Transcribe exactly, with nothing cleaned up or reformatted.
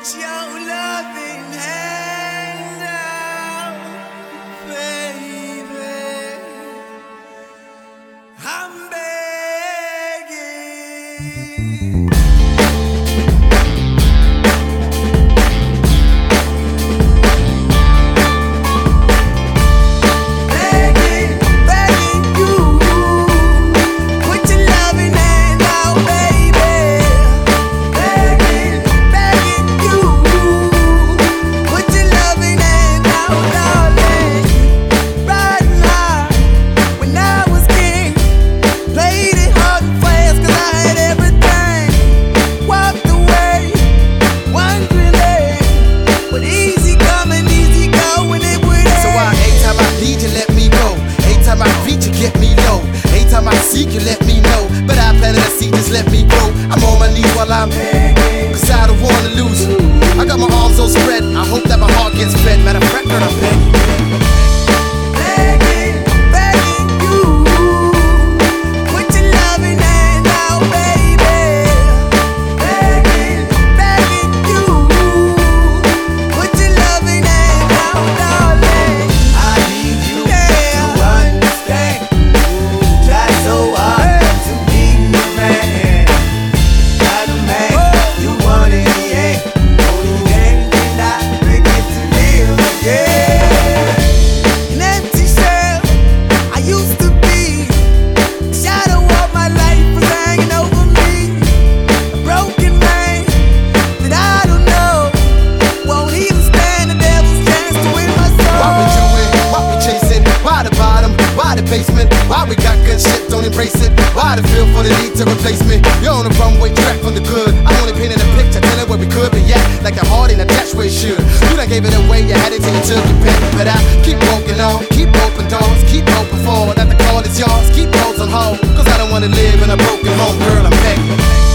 your loving hand out, baby. I'm begging. Seek you, let me know, but I planted a seed, just let me grow. I'm on my knees while I'm begging, cause I don't wanna lose you. I got my arms all spread, I hope that my heart gets fed. Matter of fact, girl, I'm begging, begging, begging you. Put your loving hand out, baby. Begging, begging you. Put your loving hand out, darling. I need you to understand. So hard to be the man, not a man you want in the end. Only then can I begin to live again. An empty shell I used to be, the shadow of my life was hanging over me. A broken man that I don't know won't even stand the devil's chance to win my soul. Why we doing? Why we chasing? Why the bottom? Why the basement? Why we got good shit? Don't embrace it. Why the feel for the need to replace me? You're on the runway track from the good. I'm only painting a picture, telling where we could be at, like a heart in a attached where it should. You done gave it away, you had it till you took your pick. But I keep walking on, keep open doors, keep hoping for that the call is yours. Keep those on hold, cause I don't wanna live in a broken home, girl, I'm begging.